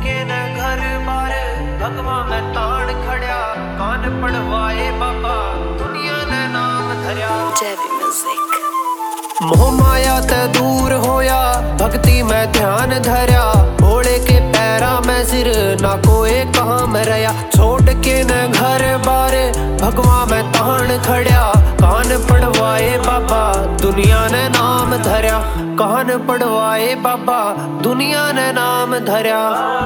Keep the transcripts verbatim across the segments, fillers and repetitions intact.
के न घर बार भगवा मैं तान खड़िया कान पड़वाए बाबा दुनिया ने नाम धरिया। मोह माया ते दूर होया भक्ति में ध्यान धरिया भोले के पैरा में सिर ना कोई काम रया। छोड़ के न घर बार भगवा में तान खड़िया कान पड़वाए बाबा दुनिया ने नाम धरिया। कान पड़वाए बाबा दुनिया ने नाम धरिया।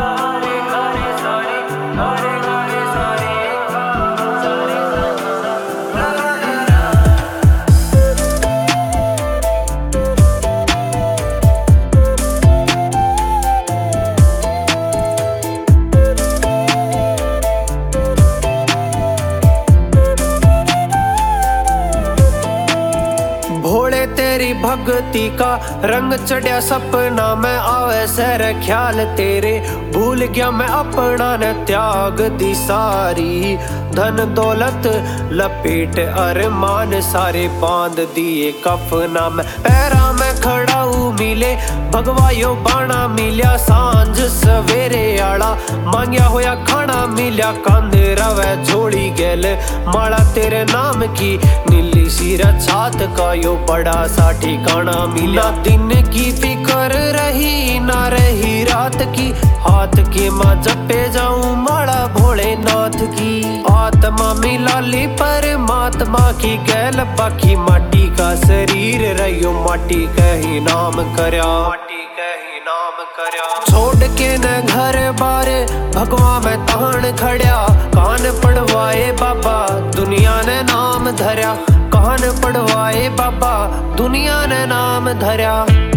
भोले तेरी भक्ति का रंग चढ़िया सपना में आवे सर ख्याल तेरे भूल गया मैं अपना न त्याग दी सारी। धन दौलत लपेट अरमान सारे बांध दिए कफना में पैरा में खड़ाऊ मिले भगवायो बाणा मिलिया सांझ सवेरे आला मांगया होया खाना मिलिया कांधे रवे झोली गेल माला तेरे नाम की नीली सीरा छात का यो बड़ा सा ठिकाना मिला। दिन की फिकर रही ना रही रात की हाथ के माँ जपे जाऊं माला भोलेनाथ की। आत्मा मिलाली परमात्मा की गैल बाकी माटी का शरीर रहियो माटी कही नाम करया माटी कही नाम करया। छोड़ के न घर बार भगवा में तान खड़िया कान पड़वाए बाबा दुनिया ने नाम धरिया। कान पड़वाए बाबा दुनिया ने नाम धरिया।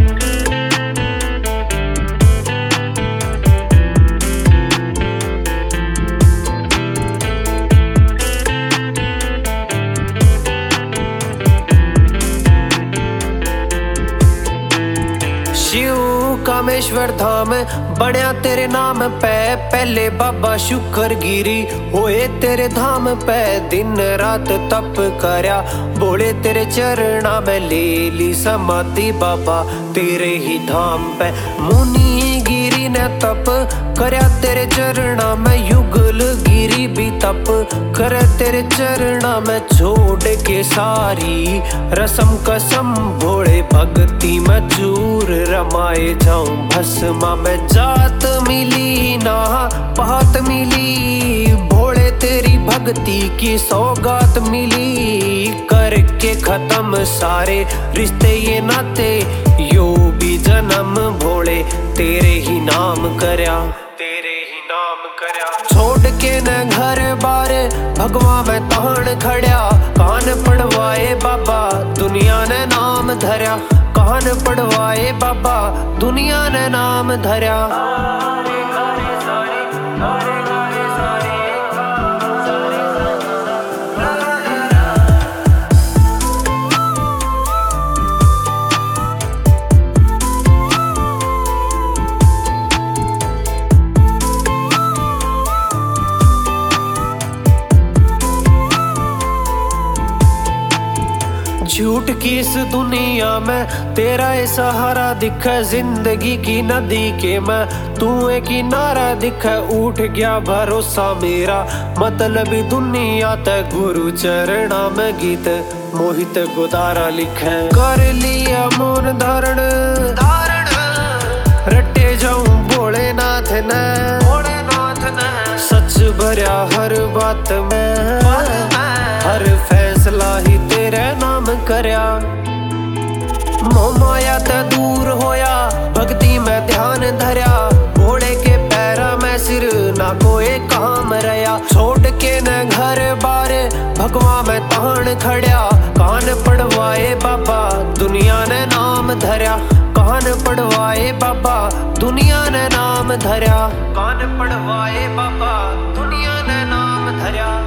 शिव कामेश्वर धाम बढ़िया तेरे नाम पे पहले बाबा शुक्र गिरी होए तेरे धाम पे दिन रात तप करया बोले तेरे चरणा में ले ली समाधि बाबा तेरे ही धाम पे। मुनि गिरी ने तप करया तेरे चरणा में युगल गिरी भी तप कर तेरे चरणा में छोड़ के सारी रसम कसम भोले भक्ति में चूर रमाए जाऊं भस्मा में जात मिली ना पात मिली भोले तेरी भक्ति की सौगात मिली करके खत्म सारे रिश्ते ये नाते यो भी जन्म भोले तेरे ही नाम करया तेरे ही नाम करया। छोड़ के न घर बार भगवा में तान खड़िया कान पड़वाए बाबा दुनिया ने नाम धरिया। कान पड़वाए बाबा दुनिया ने नाम धरिया। झूठ की इस दुनिया में तेरा ये सहारा दिखे जिंदगी की नदी के मैं तू एक किनारा दिखे उठ गया भरोसा मेरा मतलब दुनिया तक गुरु चरणा में गीत मोहित गुदारा लिखे कर लिया मौन धारण धारण रटे जाऊं भोलेनाथ ने भोलेनाथ ने सच भरया हर बात में हर फैसला ही तेरे नाम करया। मोह माया ते दूर होया भक्ति में ध्यान धरिया भोले के पैरा में सिर ना कोई काम रया। छोड़ के न घर बार भगवा में तान खड़िया कान पड़वाए बाबा दुनिया ने नाम धरिया। कान पड़वाए बाबा दुनिया ने नाम धरिया। कान पड़वाए बाबा दुनिया ने नाम धरिया।